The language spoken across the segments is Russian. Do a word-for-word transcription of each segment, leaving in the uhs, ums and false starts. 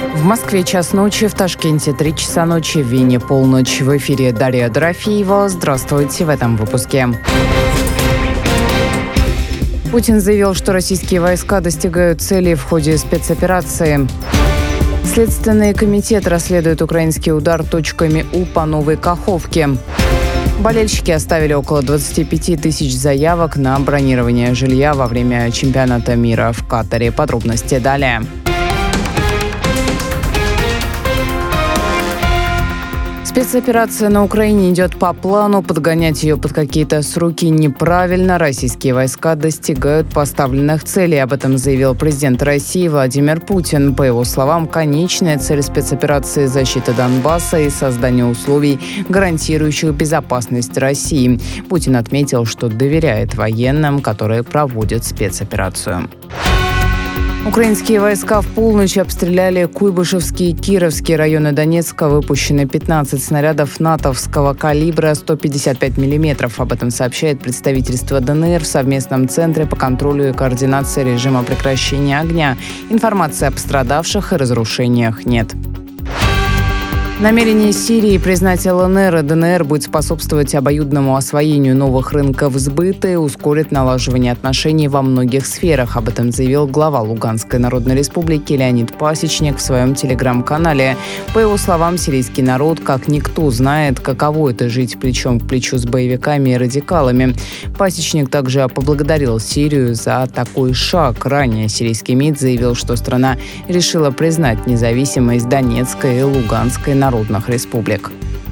В Москве час ночи, в Ташкенте три часа ночи, в Вене полночь. В эфире Дарья Дорофеева. Здравствуйте в этом выпуске. Путин заявил, что российские войска достигают цели в ходе спецоперации. Следственный комитет расследует украинский удар точками У по Новой Каховке. Болельщики оставили около двадцати пяти тысяч заявок на бронирование жилья во время чемпионата мира в Катаре. Подробности далее. Спецоперация на Украине идет по плану. Подгонять ее под какие-то сроки неправильно. Российские войска достигают поставленных целей. Об этом заявил президент России Владимир Путин. По его словам, конечная цель спецоперации – защита Донбасса и создание условий, гарантирующих безопасность России. Путин отметил, что доверяет военным, которые проводят спецоперацию. Украинские войска в полночь обстреляли Куйбышевский и Кировский районы Донецка. Выпущены пятнадцать снарядов натовского калибра сто пятьдесят пять миллиметров. Об этом сообщает представительство ДНР в совместном центре по контролю и координации режима прекращения огня. Информации о пострадавших и разрушениях нет. Намерение Сирии признать ЛНР и ДНР будет способствовать обоюдному освоению новых рынков сбыта и ускорит налаживание отношений во многих сферах. Об этом заявил глава Луганской Народной Республики Леонид Пасечник в своем телеграм-канале. По его словам, сирийский народ как никто знает, каково это жить плечом к плечу с боевиками и радикалами. Пасечник также поблагодарил Сирию за такой шаг. Ранее сирийский МИД заявил, что страна решила признать независимость Донецкой и Луганской народных республик.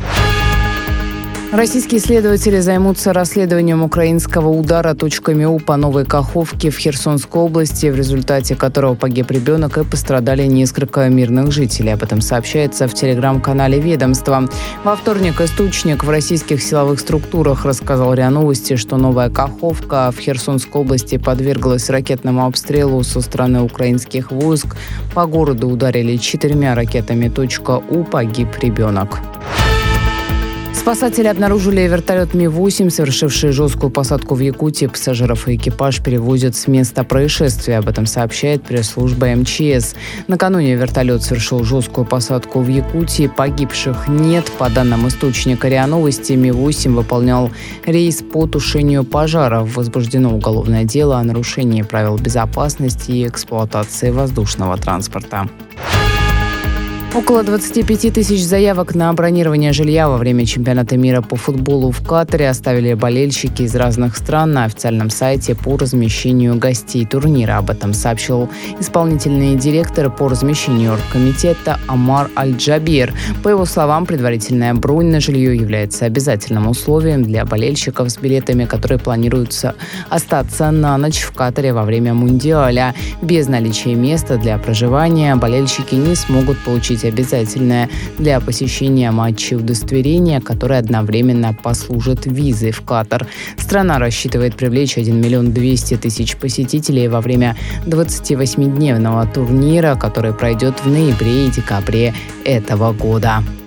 Российские следователи займутся расследованием украинского удара точками У по Новой Каховке в Херсонской области, в результате которого погиб ребенок и пострадали несколько мирных жителей. Об этом сообщается в телеграм-канале ведомства. Во вторник источник в российских силовых структурах рассказал РИА Новости, что Новая Каховка в Херсонской области подверглась ракетному обстрелу со стороны украинских войск. По городу ударили четырьмя ракетами точка У, погиб ребенок. Спасатели обнаружили вертолет Ми восемь, совершивший жесткую посадку в Якутии. Пассажиров и экипаж перевозят с места происшествия. Об этом сообщает пресс-служба эм че эс. Накануне вертолет совершил жесткую посадку в Якутии. Погибших нет. По данным источника РИА Новости, Ми восемь выполнял рейс по тушению пожаров. Возбуждено уголовное дело о нарушении правил безопасности и эксплуатации воздушного транспорта. Около двадцати пяти тысяч заявок на бронирование жилья во время чемпионата мира по футболу в Катаре оставили болельщики из разных стран на официальном сайте по размещению гостей турнира. Об этом сообщил исполнительный директор по размещению оргкомитета Амар Аль-Джабер. По его словам, предварительная бронь на жилье является обязательным условием для болельщиков с билетами, которые планируются остаться на ночь в Катаре во время Мундиаля. Без наличия места для проживания болельщики не смогут получить обязательное для посещения матчей удостоверение, которое одновременно послужит визой в Катар. Страна рассчитывает привлечь один миллион двести тысяч посетителей во время двадцативосьмидневного турнира, который пройдет в ноябре и декабре этого года.